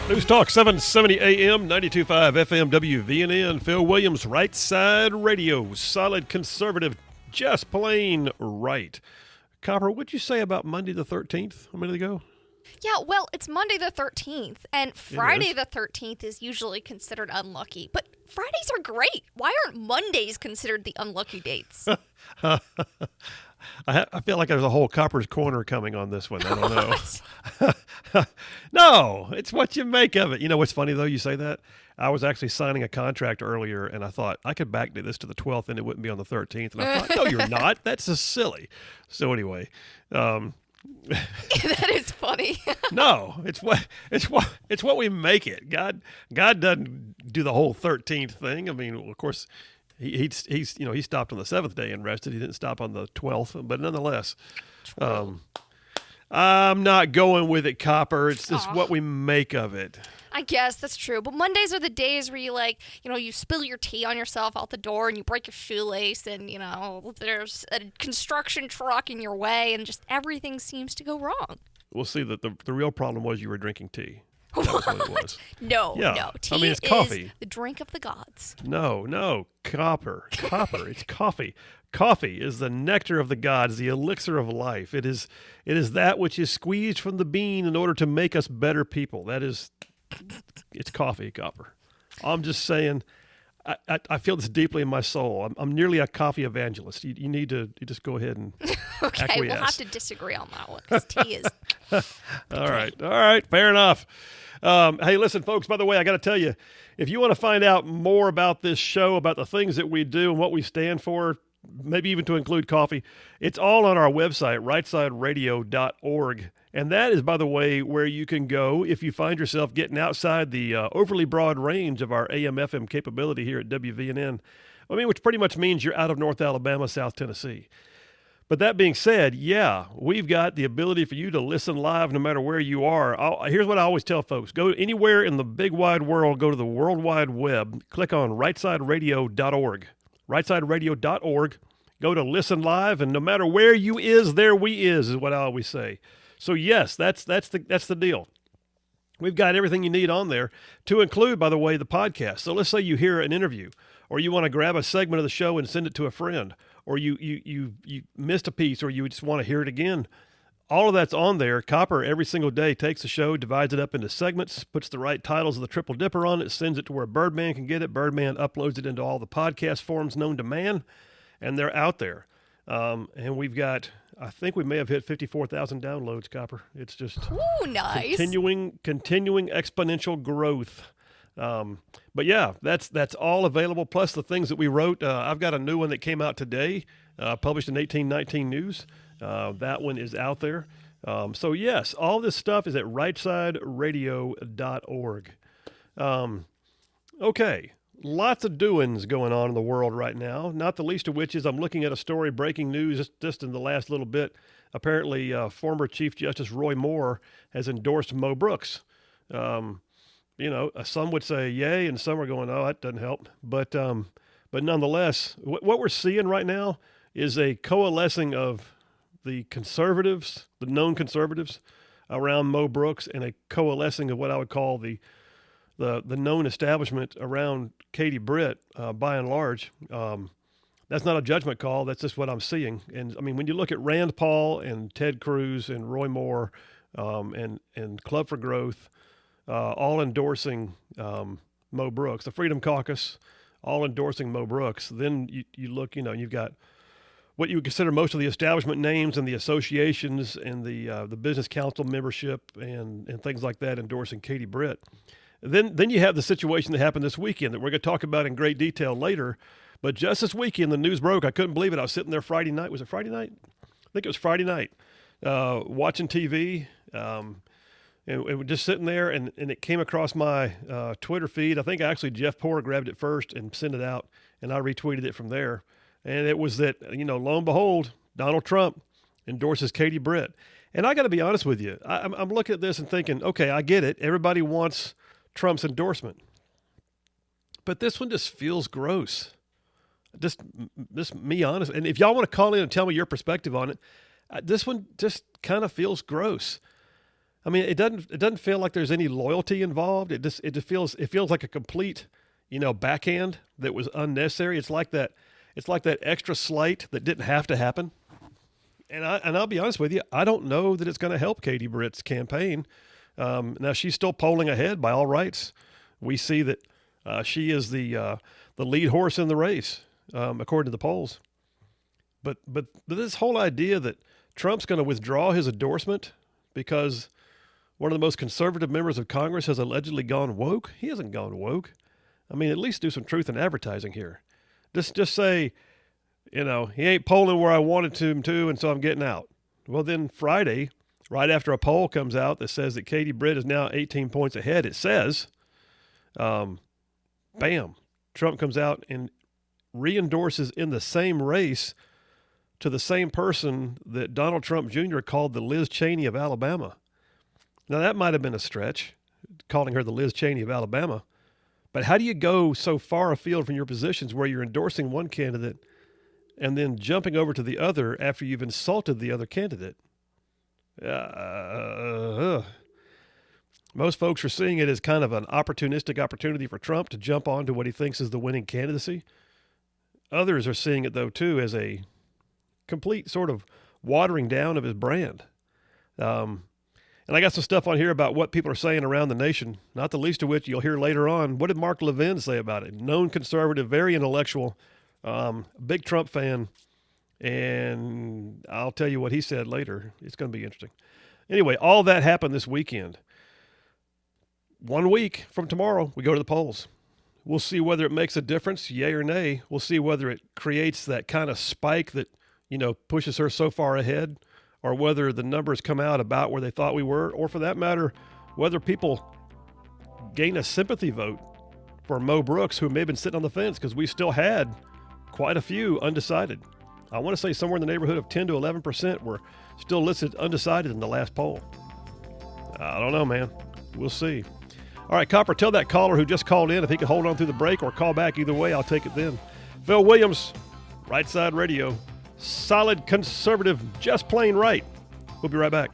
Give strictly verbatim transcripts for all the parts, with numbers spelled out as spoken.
News Talk seven seventy A M, ninety-two point five F M W V N N. Phil Williams, Right Side Radio. Solid conservative, just plain right. Copper, what'd you say about Monday the thirteenth a minute ago? Yeah, well, it's Monday the thirteenth, and Friday the thirteenth is usually considered unlucky. But Fridays are great. Why aren't Mondays considered the unlucky dates? I, ha- I feel like there's a whole Copper's Corner coming on this one. I don't know. No, it's what you make of it. You know what's funny, though, you say that? I was actually signing a contract earlier, and I thought I could backdate this to the twelfth, and it wouldn't be on the thirteenth. And I thought, no, you're not. That's just silly. So anyway, um, that is funny. no, it's what it's what it's what we make it. God, God doesn't do the whole thirteenth thing. I mean, of course, he, he's he's you know he stopped on the seventh day and rested. He didn't stop on the twelfth, but nonetheless, um, I'm not going with it, Copper. It's just Aw. what we make of it. I guess that's true. But Mondays are the days where you, like, you know, you spill your tea on yourself out the door and you break your shoelace and, you know, there's a construction truck in your way and just everything seems to go wrong. We'll see that the, the real problem was you were drinking tea. That was what it was. No, Yeah. no. Tea I mean, it's is coffee. the drink of the gods. No, no, Copper. Copper. It's coffee. Coffee is the nectar of the gods, the elixir of life. It is it is that which is squeezed from the bean in order to make us better people. That is, it's coffee, Copper. I'm just saying, I, I, I feel this deeply in my soul. I'm, I'm nearly a coffee evangelist. You, you need to you just go ahead and Okay, acquiesce. we'll have to disagree on that one because tea is... All right. All right. Fair enough. Um, hey, listen, folks, by the way, I got to tell you, if you want to find out more about this show, about the things that we do and what we stand for, maybe even to include coffee, it's all on our website, right side radio dot org. And that is, by the way, where you can go if you find yourself getting outside the uh, overly broad range of our A M F M capability here at W V N N. I mean, which pretty much means you're out of North Alabama, South Tennessee. But that being said, yeah, we've got the ability for you to listen live no matter where you are. I'll, here's what I always tell folks. Go anywhere in the big wide world, go to the World Wide Web, click on right side radio dot org. right side radio dot org. Go to listen live, and no matter where you is, there we is, is what I always say. So yes, that's that's the that's the deal. We've got everything you need on there, to include, by the way, the podcast. So let's say you hear an interview, or you want to grab a segment of the show and send it to a friend, or you you you you missed a piece, or you just want to hear it again. All of that's on there. Copper every single day takes the show, divides it up into segments, puts the right titles of the Triple Dipper on it, sends it to where Birdman can get it. Birdman uploads it into all the podcast forums known to man, and they're out there. Um, and we've got, I think we may have hit fifty-four thousand downloads, Copper. It's just Ooh, nice. continuing, continuing exponential growth. Um, but yeah, that's that's all available. Plus the things that we wrote. Uh, I've got a new one that came out today, uh, published in eighteen nineteen News. Uh, that one is out there. Um, so yes, all this stuff is at right side radio dot org. Um, okay. Lots of doings going on in the world right now, not the least of which is I'm looking at a story, breaking news just, just in the last little bit. Apparently, uh, former Chief Justice Roy Moore has endorsed Mo Brooks. Um, you know, uh, some would say yay, and some are going, oh, that doesn't help. But um, but nonetheless, w- what we're seeing right now is a coalescing of the conservatives, the known conservatives, around Mo Brooks, and a coalescing of what I would call the the the known establishment around Katie Britt, uh, by and large. Um, that's not a judgment call. That's just what I'm seeing. And I mean, when you look at Rand Paul and Ted Cruz and Roy Moore, um, and, and Club for Growth, uh, all endorsing, um, Mo Brooks, the Freedom Caucus, all endorsing Mo Brooks, then you, you look, you know, you've got what you would consider most of the establishment names and the associations and the, uh, the business council membership and, and things like that endorsing Katie Britt. Then then you have the situation that happened this weekend that we're going to talk about in great detail later. But just this weekend, the news broke. I couldn't believe it. I was sitting there Friday night. Was it Friday night? I think it was Friday night, uh, watching T V, um, and, and just sitting there, and, and it came across my uh, Twitter feed. I think actually Jeff Poor grabbed it first and sent it out, and I retweeted it from there. And it was that, you know, lo and behold, Donald Trump endorses Katie Britt. And I got to be honest with you. I, I'm, I'm looking at this and thinking, okay, I get it. Everybody wants Trump's endorsement, but this one just feels gross. Just, just me honest. And if y'all want to call in and tell me your perspective on it, uh, this one just kind of feels gross. I mean, it doesn't it doesn't feel like there's any loyalty involved. It just it just feels it feels like a complete, you know, backhand that was unnecessary. It's like that it's like that extra slight that didn't have to happen. And I and I'll be honest with you, I don't know that it's going to help Katie Britt's campaign. Um, now she's still polling ahead by all rights. We see that uh, she is the uh, the lead horse in the race, um, according to the polls. But but this whole idea that Trump's going to withdraw his endorsement because one of the most conservative members of Congress has allegedly gone woke. He hasn't gone woke. I mean, at least do some truth in advertising here. Just just say, you know, he ain't polling where I wanted him to, and so I'm getting out. Well, then Friday, right after a poll comes out that says that Katie Britt is now eighteen points ahead, it says, um, bam, Trump comes out and re-endorses in the same race to the same person that Donald Trump Junior called the Liz Cheney of Alabama. Now, that might have been a stretch, calling her the Liz Cheney of Alabama. But how do you go so far afield from your positions where you're endorsing one candidate and then jumping over to the other after you've insulted the other candidate? Uh, most folks are seeing it as kind of an opportunistic opportunity for Trump to jump onto what he thinks is the winning candidacy. Others are seeing it, though, too, as a complete sort of watering down of his brand. Um, and I got some stuff on here about what people are saying around the nation, not the least of which you'll hear later on. What did Mark Levin say about it? Known conservative, very intellectual, um, big Trump fan. And I'll tell you what he said later. It's going to be interesting. Anyway, all that happened this weekend. One week from tomorrow, we go to the polls. We'll see whether it makes a difference, yay or nay. We'll see whether it creates that kind of spike that, you know, pushes her so far ahead, or whether the numbers come out about where they thought we were, or for that matter, whether people gain a sympathy vote for Mo Brooks, who may have been sitting on the fence, because we still had quite a few undecided. I want to say somewhere in the neighborhood of ten to eleven percent were still listed undecided in the last poll. I don't know, man. We'll see. All right, Copper, tell that caller who just called in if he can hold on through the break or call back. Either way, I'll take it then. Phil Williams, Right Side Radio. Solid conservative, just plain right. We'll be right back.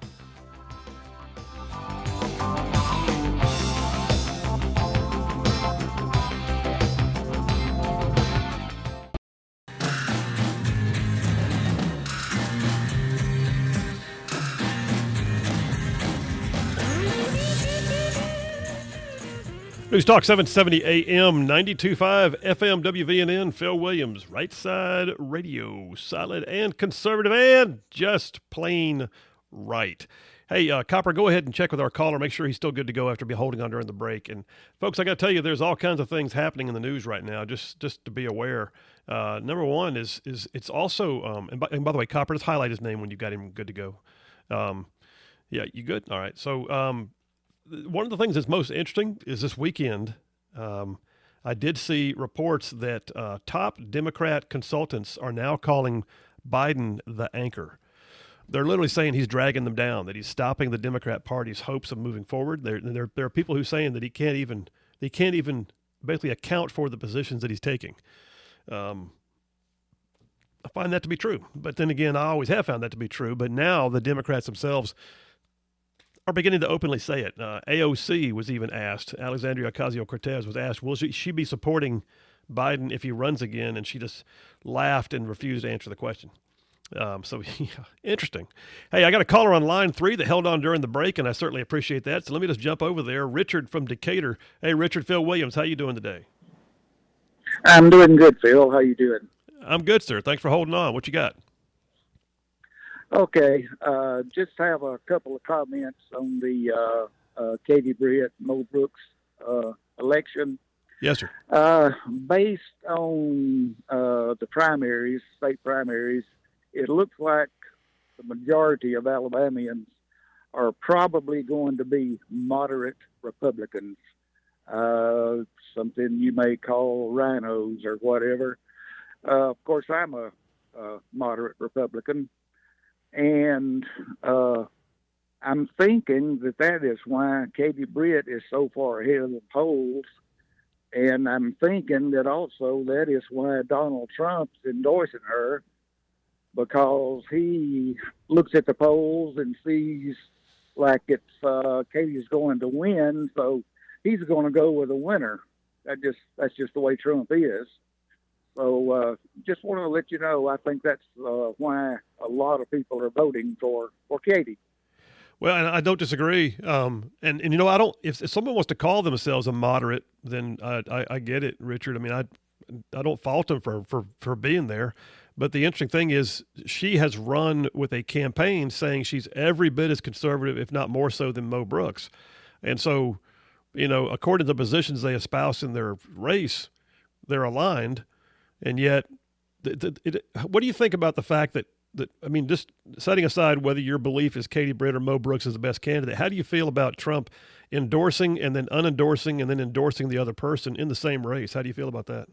News Talk seven seventy A M, ninety-two point five F M W V N N. Phil Williams, Right Side Radio, solid and conservative and just plain right. Hey, uh, Copper, go ahead and check with our caller. Make sure he's still good to go after be holding on during the break. And folks, I got to tell you, there's all kinds of things happening in the news right now. Just just to be aware. Uh, number one is is it's also um, and by, and by the way, Copper, just highlight his name when you got him good to go. Um, yeah, you good? All right. So. Um, One of the things that's most interesting is this weekend, um, I did see reports that uh, top Democrat consultants are now calling Biden the anchor. They're literally saying he's dragging them down, that he's stopping the Democrat Party's hopes of moving forward. There, there, there are people who are saying that he can't even, he can't even basically account for the positions that he's taking. Um, I find that to be true. But then again, I always have found that to be true. But now the Democrats themselves are beginning to openly say it. Uh, A O C was even asked, Alexandria Ocasio-Cortez was asked, will she, she be supporting Biden if he runs again? And she just laughed and refused to answer the question. Um, so, yeah, interesting. Hey, I got a caller on line three that held on during the break, and I certainly appreciate that. So let me just jump over there. Richard from Decatur. Hey, Richard, Phil Williams, how you doing today? I'm doing good, Phil. How you doing? I'm good, sir. Thanks for holding on. What you got? Okay, uh, just have a couple of comments on the uh, uh, Katie Britt, Mo Brooks uh, election. Yes, sir. Uh, based on uh, the primaries, state primaries, it looks like the majority of Alabamians are probably going to be moderate Republicans, uh, something you may call rhinos or whatever. Uh, of course, I'm a, a moderate Republican. And uh, I'm thinking that that is why Katie Britt is so far ahead of the polls. And I'm thinking that also that is why Donald Trump's endorsing her, because he looks at the polls and sees like it's uh, Katie's going to win, so he's going to go with a winner. That just that's just the way Trump is. So uh, just want to let you know, I think that's uh, why a lot of people are voting for, for Katie. Well, and I don't disagree. Um, and, and, you know, I don't, if, if someone wants to call themselves a moderate, then I, I, I get it, Richard. I mean, I, I don't fault them for, for, for being there. But the interesting thing is she has run with a campaign saying she's every bit as conservative, if not more so, than Mo Brooks. And so, you know, according to the positions they espouse in their race, they're aligned. And yet, th- th- it, what do you think about the fact that, that, I mean, just setting aside whether your belief is Katie Britt or Mo Brooks is the best candidate, how do you feel about Trump endorsing and then unendorsing and then endorsing the other person in the same race? How do you feel about that?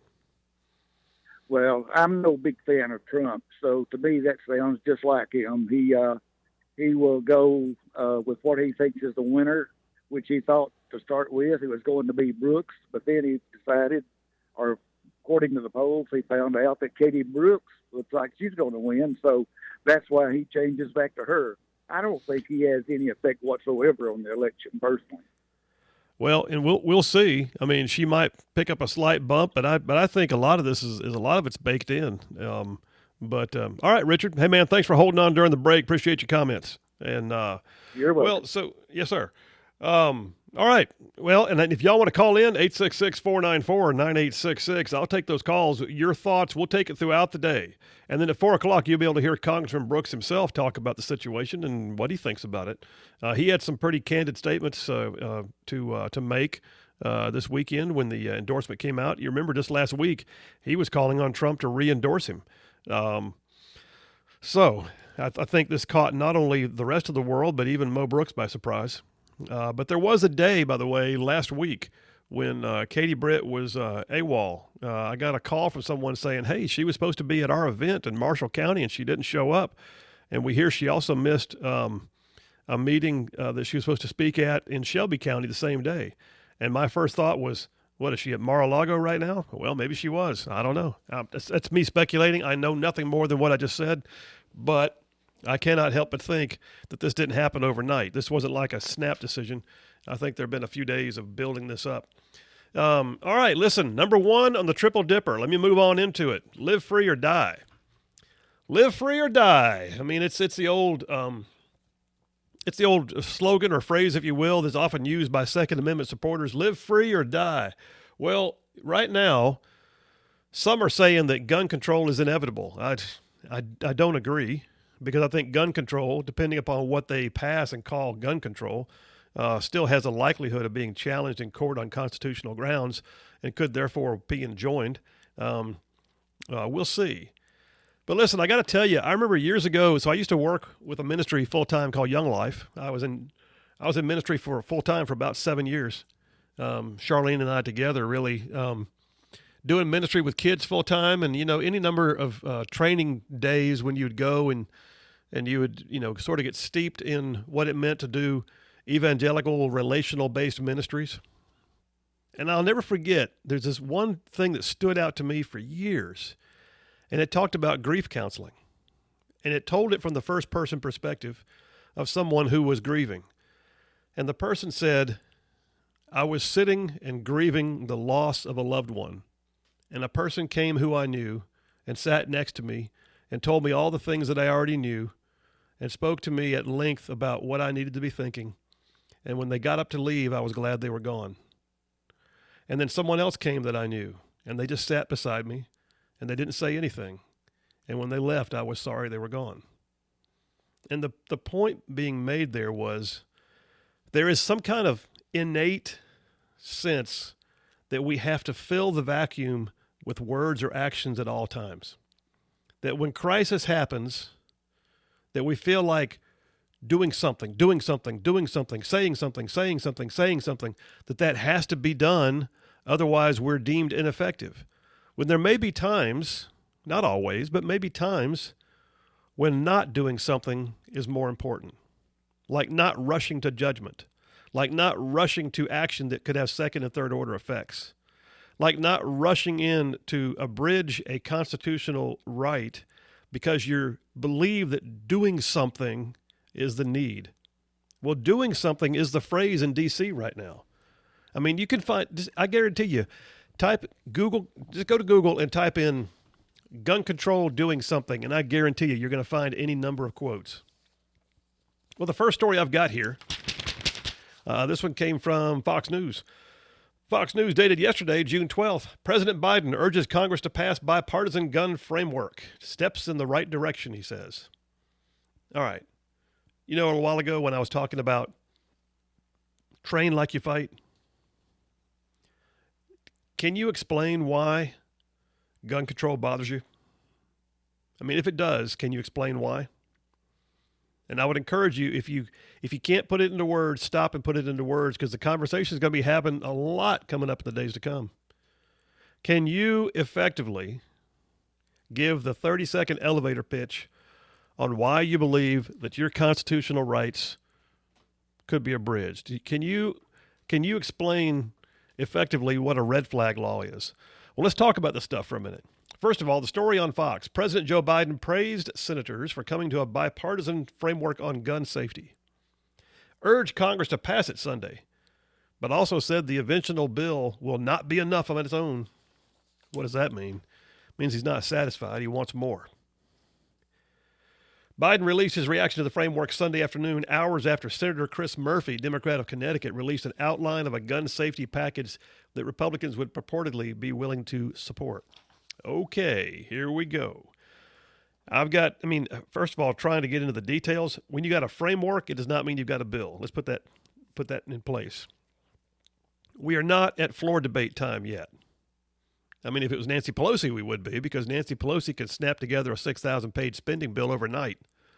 Well, I'm no big fan of Trump, so to me that sounds just like him. He uh, he will go uh, with what he thinks is the winner, which he thought to start with it was going to be Brooks, but then he decided, or according to the polls, he found out that Katie Brooks looks like she's going to win, so that's why he changes back to her. I don't think he has any effect whatsoever on the election personally. Well, and we'll we'll see. I mean, she might pick up a slight bump, but I but I think a lot of this is, is a lot of it's baked in. Um, but um, all right, Richard. Hey, man, thanks for holding on during the break. Appreciate your comments. And uh, You're welcome. Well, so yes, sir. Um, all right. Well, and then if y'all want to call in, eight six six, four nine four, nine eight six six, I'll take those calls. Your thoughts, we'll take it throughout the day. And then at four o'clock, you'll be able to hear Congressman Brooks himself talk about the situation and what he thinks about it. Uh, he had some pretty candid statements uh, uh, to uh, to make uh, this weekend when the uh, endorsement came out. You remember just last week, he was calling on Trump to re-endorse him. Um, so I, th- I think this caught not only the rest of the world, but even Mo Brooks by surprise. Uh, but there was a day, by the way, last week when uh, Katie Britt was uh, AWOL. Uh, I got a call from someone saying, hey, she was supposed to be at our event in Marshall County and she didn't show up. And we hear she also missed um, a meeting uh, that she was supposed to speak at in Shelby County the same day. And my first thought was, what, is she at Mar-a-Lago right now? Well, maybe she was. I don't know. Uh, that's, that's me speculating. I know nothing more than what I just said. But I cannot help but think that this didn't happen overnight. This wasn't like a snap decision. I think there have been a few days of building this up. Um, all right, listen, number one on the Triple Dipper. Let me move on into it. Live free or die. Live free or die. I mean, it's it's the old um, it's the old slogan or phrase, if you will, that's often used by Second Amendment supporters. Live free or die. Well, right now, some are saying that gun control is inevitable. I I, I don't agree. Because I think gun control, depending upon what they pass and call gun control, uh, still has a likelihood of being challenged in court on constitutional grounds and could therefore be enjoined. Um, uh, we'll see. But listen, I got to tell you, I remember years ago, so I used to work with a ministry full-time called Young Life. I was in I was in ministry for full-time for about seven years. Um, Charlene and I together really um, doing ministry with kids full-time, and, you know, any number of uh, training days when you'd go and and you would, you know, sort of get steeped in what it meant to do evangelical, relational-based ministries. And I'll never forget, there's this one thing that stood out to me for years, and it talked about grief counseling. And it told it from the first-person perspective of someone who was grieving. And the person said, I was sitting and grieving the loss of a loved one, and a person came who I knew and sat next to me and told me all the things that I already knew and spoke to me at length about what I needed to be thinking. And when they got up to leave, I was glad they were gone. And then someone else came that I knew, and they just sat beside me, and they didn't say anything. And when they left, I was sorry they were gone. And the, the point being made there was there is some kind of innate sense that we have to fill the vacuum with words or actions at all times. That when crisis happens, that we feel like doing something, doing something, doing something, saying something, saying something, saying something, that that has to be done, otherwise we're deemed ineffective. When there may be times, not always, but maybe times when not doing something is more important. Like not rushing to judgment. Like not rushing to action that could have second and third order effects. Like not rushing in to abridge a constitutional right because you believe that doing something is the need. Well, doing something is the phrase in D C right now. I mean, you can find, just, I guarantee you, type Google, just go to Google and type in gun control doing something, and I guarantee you, you're going to find any number of quotes. Well, the first story I've got here, uh, this one came from Fox News. Fox News dated yesterday, June twelfth. President Biden urges Congress to pass bipartisan gun framework. Steps in the right direction, he says. All right. You know, a while ago when I was talking about train like you fight, can you explain why gun control bothers you? I mean, if it does, can you explain why? And I would encourage you, if you if you can't put it into words, stop and put it into words, because the conversation is going to be happening a lot coming up in the days to come. Can you effectively give the thirty-second elevator pitch on why you believe that your constitutional rights could be abridged? Can you can you explain effectively what a red flag law is? Well, let's talk about this stuff for a minute. First of all, the story on Fox. President Joe Biden praised senators for coming to a bipartisan framework on gun safety, urged Congress to pass it Sunday, but also said the eventual bill will not be enough on its own. What does that mean? It means he's not satisfied. He wants more. Biden released his reaction to the framework Sunday afternoon, hours after Senator Chris Murphy, Democrat of Connecticut, released an outline of a gun safety package that Republicans would purportedly be willing to support. Okay, here we go. I've got, I mean, first of all, trying to get into the details. When you got a framework, it does not mean you've got a bill. Let's put that put that in place. We are not at floor debate time yet. I mean, if it was Nancy Pelosi, we would be, because Nancy Pelosi could snap together a six thousand page spending bill overnight.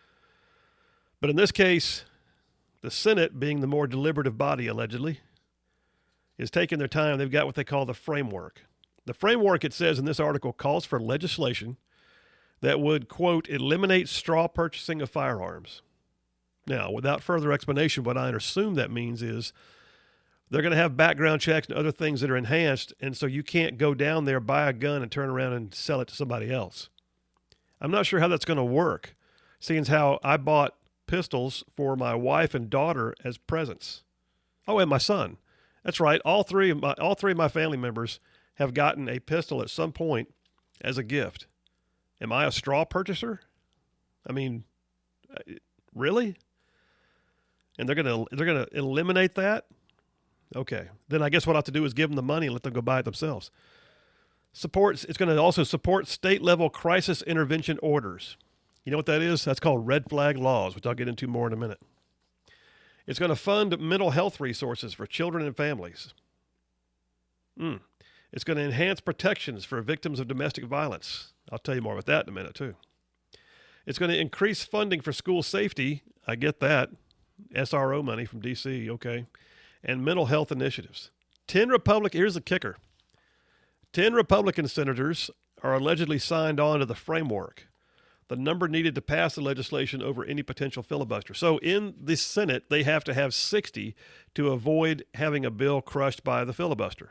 But in this case, the Senate, being the more deliberative body, allegedly, is taking their time. They've got what they call the framework. The framework, it says in this article, calls for legislation that would, quote, eliminate straw purchasing of firearms. Now, without further explanation, what I assume that means is they're going to have background checks and other things that are enhanced, and so you can't go down there, buy a gun, and turn around and sell it to somebody else. I'm not sure how that's going to work, seeing as how I bought pistols for my wife and daughter as presents. Oh, and my son. That's right. All three of my, all three of my family members have gotten a pistol at some point as a gift. Am I a straw purchaser? I mean, really? And they're going to they're going to eliminate that? Okay. Then I guess what I have to do is give them the money and let them go buy it themselves. Supports it's going to also support state-level crisis intervention orders. You know what that is? That's called red flag laws, which I'll get into more in a minute. It's going to fund mental health resources for children and families. Hmm. It's going to enhance protections for victims of domestic violence. I'll tell you more about that in a minute, too. It's going to increase funding for school safety. I get that. S R O money from D C, okay. And mental health initiatives. Ten Republican, here's the kicker. Ten Republican senators are allegedly signed on to the framework, the number needed to pass the legislation over any potential filibuster. So in the Senate, they have to have sixty to avoid having a bill crushed by the filibuster.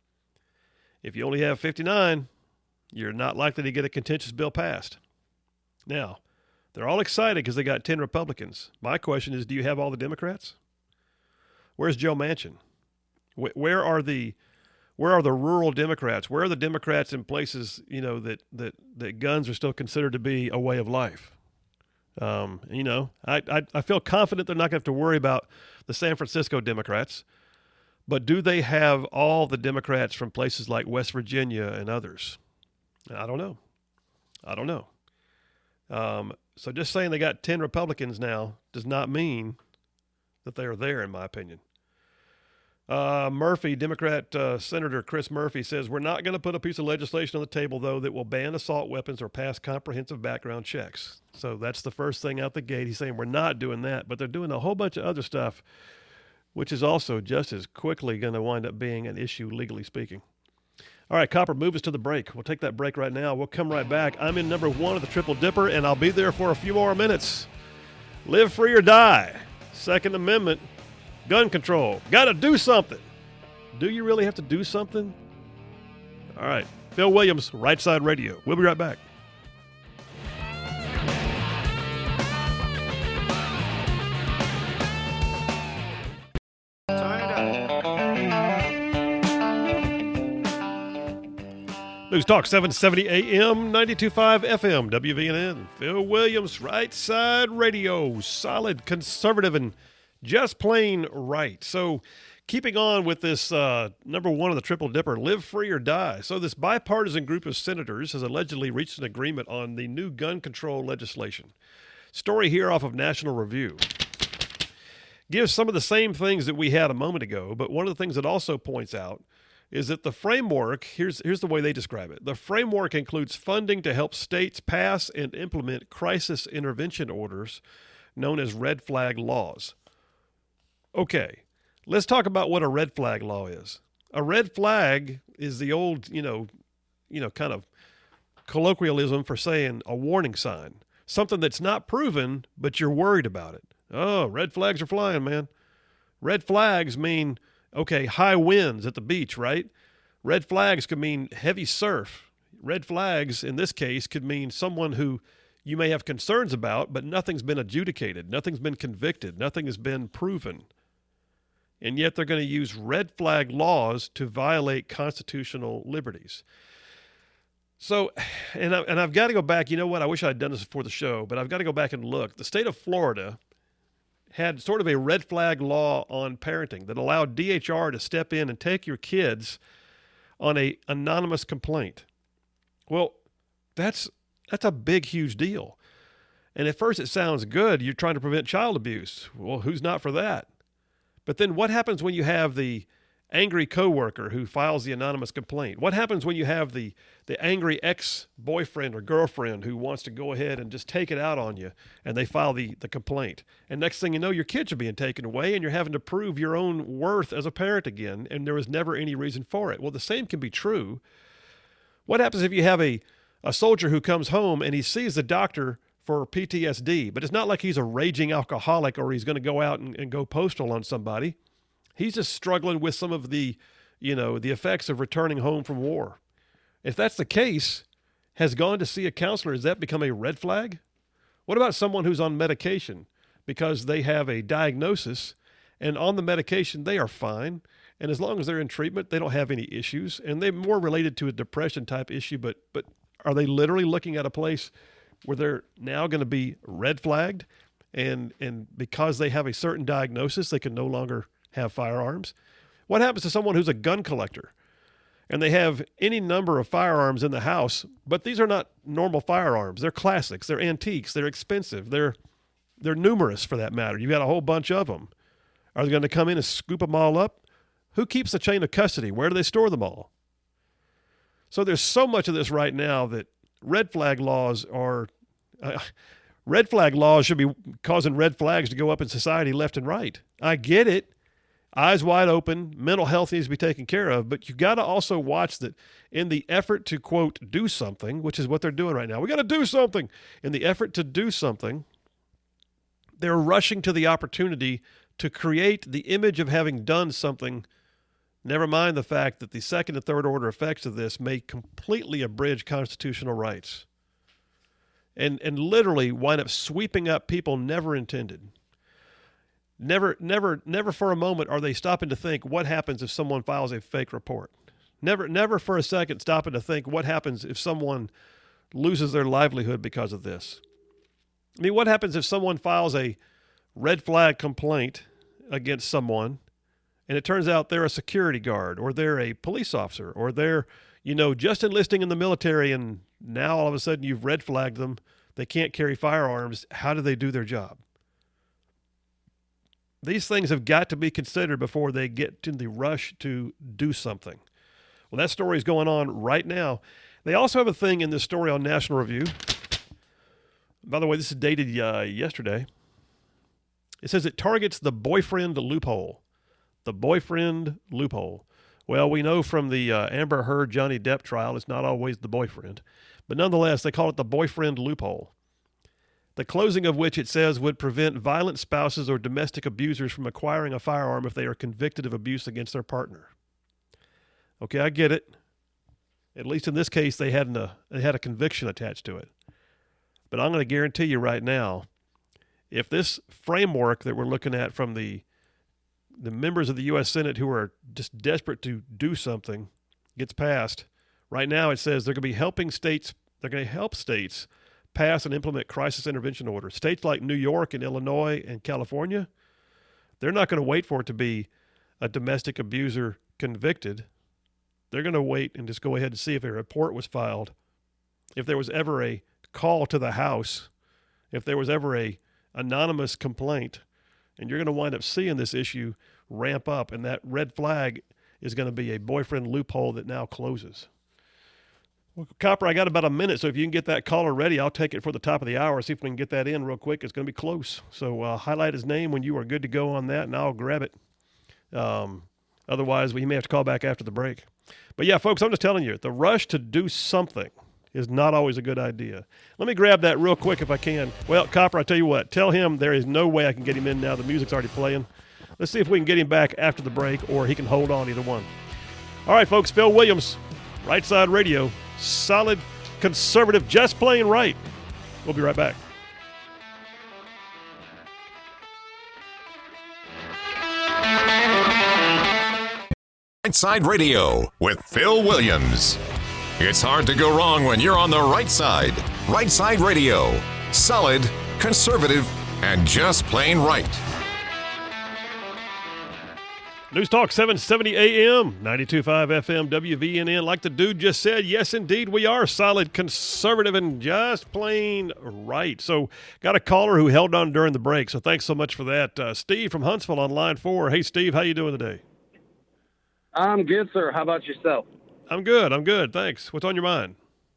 If you only have fifty-nine, you're not likely to get a contentious bill passed. Now, they're all excited because they got ten Republicans. My question is, do you have all the Democrats? Where's Joe Manchin? Where are the where are the rural Democrats? Where are the Democrats in places, you know, that that, that guns are still considered to be a way of life? Um, you know, I, I I feel confident they're not going to have to worry about the San Francisco Democrats. But do they have all the Democrats from places like West Virginia and others? I don't know. I don't know. Um, so just saying they got ten Republicans now does not mean that they are there, in my opinion. Uh, Murphy, Democrat uh, Senator Chris Murphy, says, we're not going to put a piece of legislation on the table, though, that will ban assault weapons or pass comprehensive background checks. So that's the first thing out the gate. He's saying we're not doing that, but they're doing a whole bunch of other stuff, which is also just as quickly going to wind up being an issue, legally speaking. All right, Copper, move us to the break. We'll take that break right now. We'll come right back. I'm in number one of the Triple Dipper, and I'll be there for a few more minutes. Live free or die. Second Amendment. Gun control. Got to do something. Do you really have to do something? All right. Phil Williams, Right Side Radio. We'll be right back. News Talk seven seventy A M, ninety-two point five F M, W V N N. Phil Williams, Right Side Radio. Solid, conservative, and just plain right. So, keeping on with this uh, number one of the Triple Dipper, live free or die. So, this bipartisan group of senators has allegedly reached an agreement on the new gun control legislation. Story here off of National Review. Gives some of the same things that we had a moment ago, but one of the things it also points out is that the framework, here's, here's the way they describe it. The framework includes funding to help states pass and implement crisis intervention orders known as red flag laws. Okay, let's talk about what a red flag law is. A red flag is the old, you know, you know, kind of colloquialism for saying a warning sign. Something that's not proven, but you're worried about it. Oh, red flags are flying, man. Red flags mean, okay, high winds at the beach, right? Red flags could mean heavy surf. Red flags, in this case, could mean someone who you may have concerns about, but nothing's been adjudicated. Nothing's been convicted. Nothing has been proven. And yet they're going to use red flag laws to violate constitutional liberties. So, and, I, and I've got to go back. You know what? I wish I had done this before the show, but I've got to go back and look. The state of Florida had sort of a red flag law on parenting that allowed D H R to step in and take your kids on a anonymous complaint. Well, that's that's a big, huge deal. And at first it sounds good. You're trying to prevent child abuse. Well, who's not for that? But then what happens when you have the angry coworker who files the anonymous complaint? What happens when you have the, the angry ex-boyfriend or girlfriend who wants to go ahead and just take it out on you, and they file the, the complaint? And next thing you know, your kids are being taken away, and you're having to prove your own worth as a parent again, and there was never any reason for it. Well, the same can be true. What happens if you have a, a soldier who comes home and he sees the doctor for P T S D, but it's not like he's a raging alcoholic or he's going to go out and, and go postal on somebody. He's just struggling with some of the, you know, the effects of returning home from war. If that's the case, has gone to see a counselor, has that become a red flag? What about someone who's on medication because they have a diagnosis, and on the medication they are fine, and as long as they're in treatment, they don't have any issues, and they're more related to a depression type issue, but but are they literally looking at a place where they're now going to be red flagged, and and because they have a certain diagnosis, they can no longer have firearms? What happens to someone who's a gun collector and they have any number of firearms in the house, but these are not normal firearms? They're classics, they're antiques, they're expensive, they're they're numerous for that matter. You've got a whole bunch of them. Are they going to come in and scoop them all up? Who keeps the chain of custody? Where do they store them all? So there's so much of this right now that red flag laws are uh, red flag laws should be causing red flags to go up in society left and right. I get it. Eyes wide open, mental health needs to be taken care of, but you got to also watch that in the effort to, quote, do something, which is what they're doing right now. We got to do something. In the effort to do something, they're rushing to the opportunity to create the image of having done something, never mind the fact that the second and third order effects of this may completely abridge constitutional rights and, and literally wind up sweeping up people never intended. Never, never, never for a moment are they stopping to think what happens if someone files a fake report. Never, never for a second stopping to think what happens if someone loses their livelihood because of this. I mean, what happens if someone files a red flag complaint against someone and it turns out they're a security guard or they're a police officer or they're, you know, just enlisting in the military, and now all of a sudden you've red flagged them. They can't carry firearms. How do they do their job? These things have got to be considered before they get to the rush to do something. Well, that story is going on right now. They also have a thing in this story on National Review. By the way, this is dated uh, yesterday. It says it targets the boyfriend loophole. The boyfriend loophole. Well, we know from the uh, Amber Heard Johnny Depp trial, it's not always the boyfriend. But nonetheless, they call it the boyfriend loophole. The closing of which, it says, would prevent violent spouses or domestic abusers from acquiring a firearm if they are convicted of abuse against their partner. Okay, I get it. At least in this case, they had, an, uh, they had a conviction attached to it. But I'm going to guarantee you right now, if this framework that we're looking at from the the members of the U S Senate who are just desperate to do something gets passed, Right now, it says they're going to be helping states. They're going to help states pass and implement crisis intervention orders. States like New York and Illinois and California, they're not going to wait for it to be a domestic abuser convicted. They're going to wait and just go ahead and see if a report was filed, if there was ever a call to the house, if there was ever a anonymous complaint, and you're going to wind up seeing this issue ramp up, and that red flag is going to be a boyfriend loophole that now closes. Well, Copper, I got about a minute, so if you can get that caller ready, I'll take it for the top of the hour, see if we can get that in real quick. It's going to be close. So uh, highlight his name when you are good to go on that, and I'll grab it. Um, otherwise, we may have to call back after the break. But yeah, folks, I'm just telling you, the rush to do something is not always a good idea. Let me grab that real quick if I can. Well, Copper, I tell you what, tell him there is no way I can get him in now. The music's already playing. Let's see if we can get him back after the break, or he can hold on, either one. All right, folks, Phil Williams, Right Side Radio, solid, conservative, just plain right. We'll be right back. Right Side Radio with Phil Williams. It's hard to go wrong when you're on the right side. Right Side Radio. Solid, conservative, and just plain right. News Talk seven seventy A M, ninety-two point five F M, W V N N. Like the dude just said, yes, indeed, we are solid, conservative, and just plain right. So got a caller who held on during the break, so thanks so much for that. Uh, Steve from Huntsville on line four. Hey, Steve, how you doing today? I'm good, sir. How about yourself? I'm good. I'm good. Thanks. What's on your mind?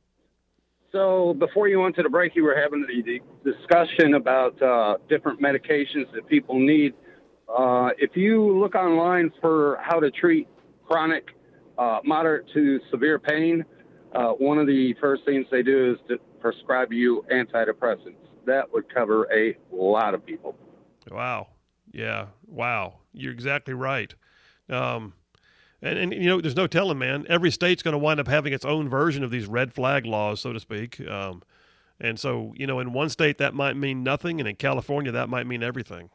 So before you went to the break, you were having the discussion about uh, different medications that people need. Uh, if you look online for how to treat chronic, uh, moderate to severe pain, uh, one of the first things they do is to prescribe you antidepressants. That would cover a lot of people. Wow. Yeah. Wow. You're exactly right. Um, and, and, you know, there's no telling, man. Every state's going to wind up having its own version of these red flag laws, so to speak. Um, and so, you know, in one state that might mean nothing, and in California that might mean everything.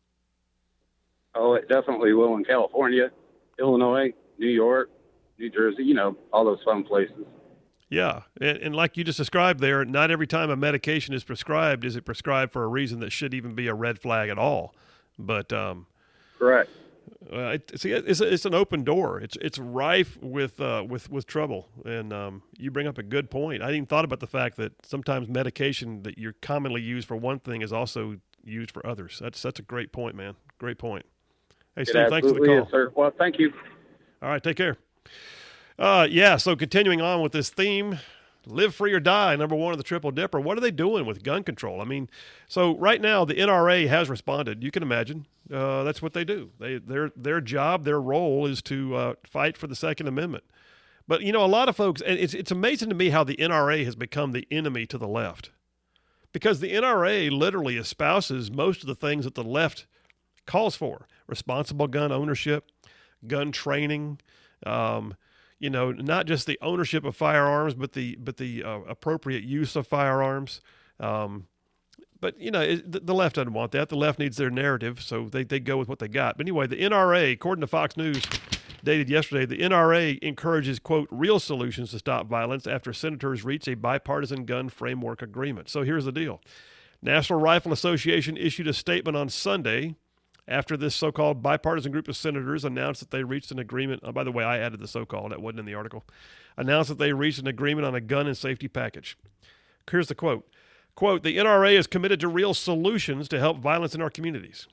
Oh, it definitely will in California, Illinois, New York, New Jersey, you know, all those fun places. Yeah, and, and like you just described there, not every time a medication is prescribed is it prescribed for a reason that should even be a red flag at all. But um, correct. Uh, it, see, it's it's an open door. It's it's rife with uh, with with trouble. And um, you bring up a good point. I hadn't even thought about the fact that sometimes medication that you're commonly used for one thing is also used for others. That's that's a great point, man. Great point. Hey, Steve, thanks for the call. Is, sir. Well, thank you. All right, take care. Uh, yeah, so continuing on with this theme, live free or die, number one of the Triple Dipper. What are they doing with gun control? I mean, so right now the N R A has responded. You can imagine uh, that's what they do. They their their job, their role is to uh, fight for the Second Amendment. But, you know, a lot of folks, and it's, it's amazing to me how the N R A has become the enemy to the left. Because the N R A literally espouses most of the things that the left calls for. Responsible gun ownership, gun training, um, you know, not just the ownership of firearms, but the but the uh, appropriate use of firearms. Um, but, you know, it, the, the left doesn't want that. The left needs their narrative, so they, they go with what they got. But anyway, the N R A, according to Fox News, dated yesterday, the N R A encourages, quote, real solutions to stop violence after senators reach a bipartisan gun framework agreement. So here's the deal. National Rifle Association issued a statement on Sunday after this so-called bipartisan group of senators announced that they reached an agreement. Oh, by the way, I added the so-called. That wasn't in the article. Announced that they reached an agreement on a gun and safety package. Here's the quote. Quote, the N R A is committed to real solutions to help violence in our communities.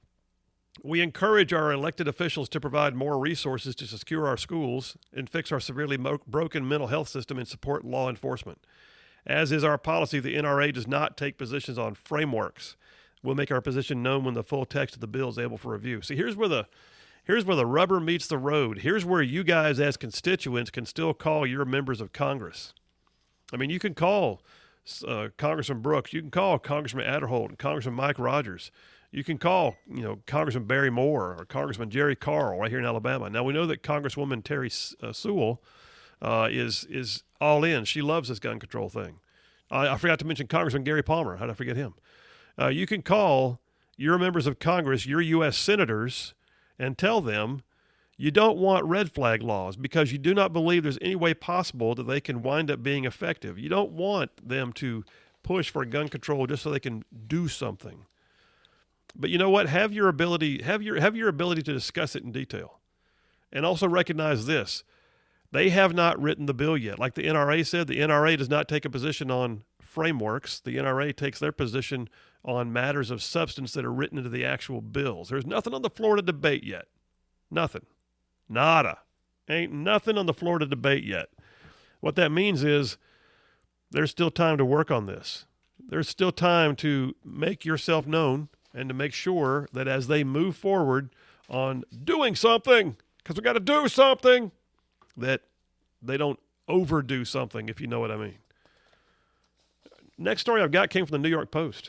We encourage our elected officials to provide more resources to secure our schools and fix our severely mo- broken mental health system and support law enforcement. As is our policy, the N R A does not take positions on frameworks. We'll make our position known when the full text of the bill is able for review. See, here's where the here's where the rubber meets the road. Here's where you guys as constituents can still call your members of Congress. I mean, you can call uh, Congressman Brooks. You can call Congressman Aderholt and Congressman Mike Rogers. You can call, you know, Congressman Barry Moore or Congressman Jerry Carl right here in Alabama. Now, we know that Congresswoman Terry uh, Sewell uh, is is all in. She loves this gun control thing. I, I forgot to mention Congressman Gary Palmer. How did I forget him? Uh, you can call your members of Congress, your U S senators, and tell them You don't want red flag laws because you do not believe there's any way possible that they can wind up being effective. You don't want them to push for gun control just so they can do something. But you know what? Have your ability, have your have your ability to discuss it in detail. And also recognize this. They have not written the bill yet. Like the N R A said, the N R A does not take a position on frameworks. The N R A takes their position on matters of substance that are written into the actual bills. There's nothing on the Florida debate yet. Nothing. Nada. Ain't nothing on the Florida debate yet. What that means is there's still time to work on this. There's still time to make yourself known and to make sure that as they move forward on doing something, because we got to do something, that they don't overdo something, if you know what I mean. Next story I've got came from the New York Post.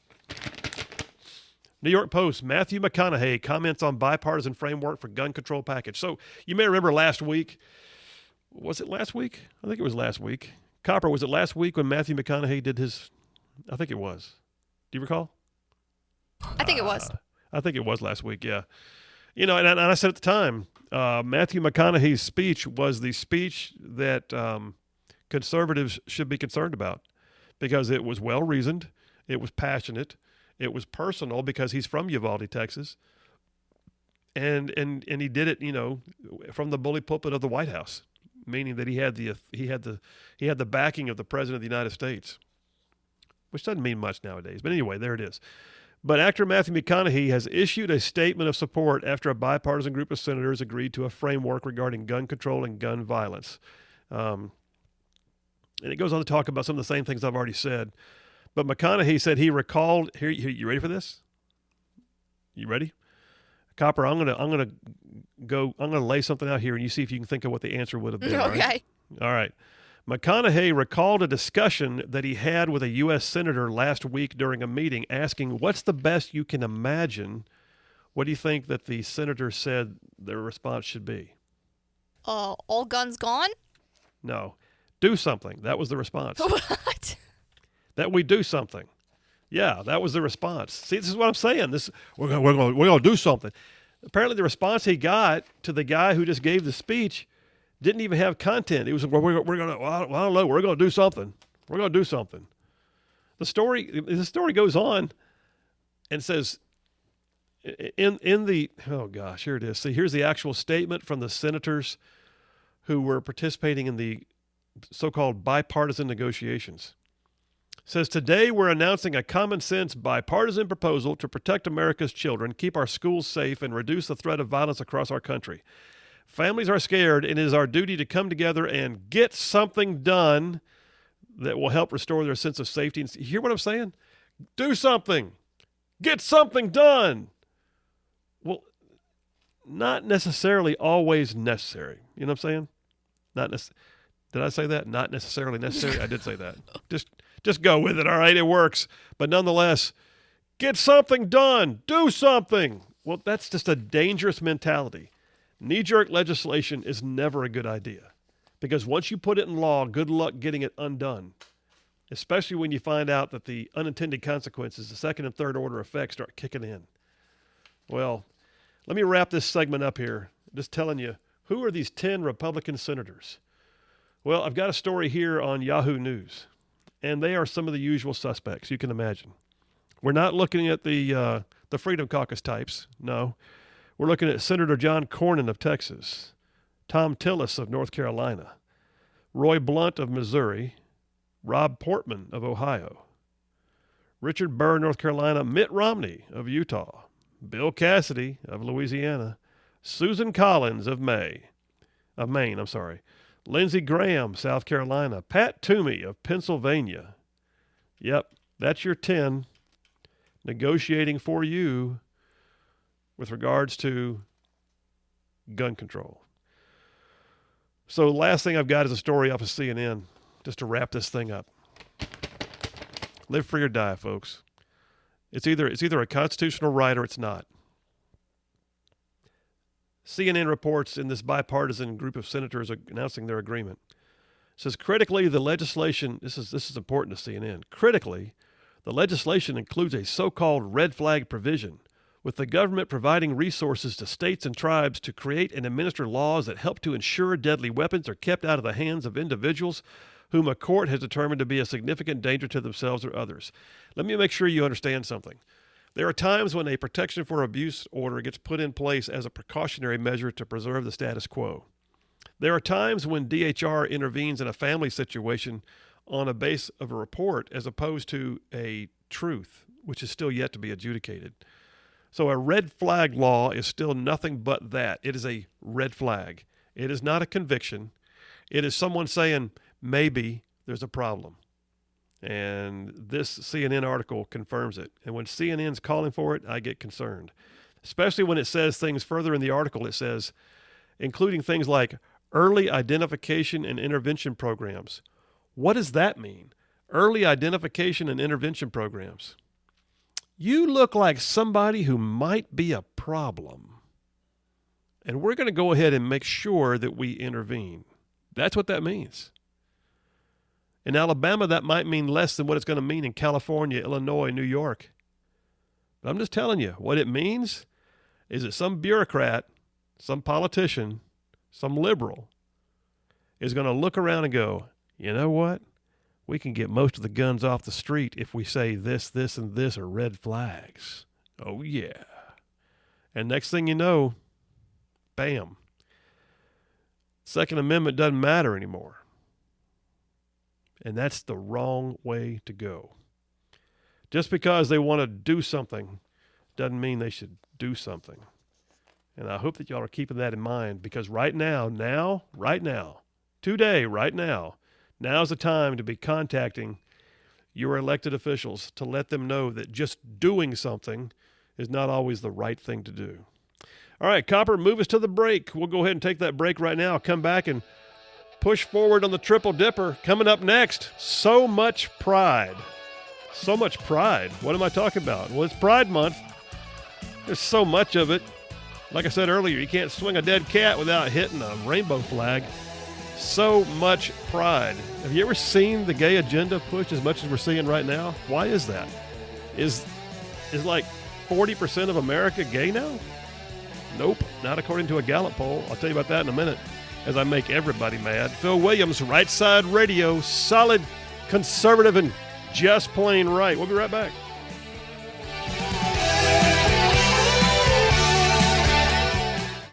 New York Post, Matthew McConaughey comments on bipartisan framework for gun control package. So you may remember last week, was it last week? I think it was last week. Copper, was it last week when Matthew McConaughey did his, I think it was. Do you recall? I think it was. Uh, I think it was last week, yeah. You know, and, and I said at the time, uh, Matthew McConaughey's speech was the speech that um, conservatives should be concerned about because it was well-reasoned, it was passionate, it was personal because he's from Uvalde, Texas, and and and he did it, you know, from the bully pulpit of the White House, meaning that he had the he had the he had the backing of the President of the United States, which doesn't mean much nowadays. But anyway, there it is. But actor Matthew McConaughey has issued a statement of support after a bipartisan group of senators agreed to a framework regarding gun control and gun violence. Um, and it goes on to talk about some of the same things I've already said. But McConaughey said he recalled, here, here you ready for this? You ready? Copper, I'm gonna I'm gonna go I'm gonna lay something out here and you see if you can think of what the answer would have been. Okay. All right. All right. McConaughey recalled a discussion that he had with a U S senator last week during a meeting asking, what's the best you can imagine? What do you think that the senator said their response should be? Uh, all guns gone? No. Do something. That was the response. What? That we do something. Yeah, that was the response. See, this is what I'm saying. This we're going we're going we're going to do something. Apparently the response he got to the guy who just gave the speech didn't even have content. It was, well, we're, we're going to, well, I don't know, we're going to do something. We're going to do something. The story, the story goes on and says, in in the, oh gosh, here it is. See, here's the actual statement from the senators who were participating in the so-called bipartisan negotiations. It says, today we're announcing a common sense bipartisan proposal to protect America's children, keep our schools safe, and reduce the threat of violence across our country. Families are scared, and it is our duty to come together and get something done that will help restore their sense of safety. And you hear what I'm saying? Do something. Get something done. Well, not necessarily always necessary. You know what I'm saying? Not nec- Did I say that? Not necessarily necessary? I did say that. Just, just go with it, all right? It works. But nonetheless, get something done. Do something. Well, that's just a dangerous mentality. Knee-jerk legislation is never a good idea because once you put it in law, good luck getting it undone, especially when you find out that the unintended consequences, the second and third order effects start kicking in. Well, let me wrap this segment up here, just telling you, who are these ten Republican senators? Well, I've got a story here on Yahoo News, and they are some of the usual suspects, you can imagine. We're not looking at the uh, the Freedom Caucus types, no. We're looking at Senator John Cornyn of Texas, Tom Tillis of North Carolina, Roy Blunt of Missouri, Rob Portman of Ohio, Richard Burr, North Carolina, Mitt Romney of Utah, Bill Cassidy of Louisiana, Susan Collins of May, of Maine, I'm sorry, Lindsey Graham, South Carolina, Pat Toomey of Pennsylvania. Yep, that's your ten negotiating for you with regards to gun control. So the last thing I've got is a story off of C N N, just to wrap this thing up. Live free or die, folks. It's either it's either a constitutional right or it's not. C N N reports in this bipartisan group of senators announcing their agreement. It says, critically, the legislation, this is this is important to C N N, critically, the legislation includes a so-called red flag provision, with the government providing resources to states and tribes to create and administer laws that help to ensure deadly weapons are kept out of the hands of individuals whom a court has determined to be a significant danger to themselves or others. Let me make sure you understand something. There are times when a protection for abuse order gets put in place as a precautionary measure to preserve the status quo. There are times when D H R intervenes in a family situation on a base of a report as opposed to a truth, which is still yet to be adjudicated. So a red flag law is still nothing but that. It is a red flag. It is not a conviction. It is someone saying, maybe there's a problem. And this C N N article confirms it. And when C N N's calling for it, I get concerned. Especially when it says things further in the article. It says, including things like early identification and intervention programs. What does that mean? Early identification and intervention programs. You look like somebody who might be a problem. And we're going to go ahead and make sure that we intervene. That's what that means. In Alabama, that might mean less than what it's going to mean in California, Illinois, New York. But I'm just telling you, what it means is that some bureaucrat, some politician, some liberal is going to look around and go, you know what? We can get most of the guns off the street if we say this, this, and this are red flags. Oh, yeah. And next thing you know, bam. Second Amendment doesn't matter anymore. And that's the wrong way to go. Just because they want to do something doesn't mean they should do something. And I hope that y'all are keeping that in mind, because right now, now, right now, today, right now, now's the time to be contacting your elected officials to let them know that just doing something is not always the right thing to do. All right, Copper, move us to the break. We'll go ahead and take that break right now. Come back and push forward on the Triple Dipper. Coming up next, so much pride. So much pride. What am I talking about? Well, it's Pride Month. There's so much of it. Like I said earlier, you can't swing a dead cat without hitting a rainbow flag. So much pride. Have you ever seen the gay agenda pushed as much as we're seeing right now? Why is that? Is is like forty percent of America gay now? Nope, not according to a Gallup poll. I'll tell you about that in a minute as I make everybody mad. Phil Williams, Right Side Radio, solid, conservative, and just plain right. We'll be right back.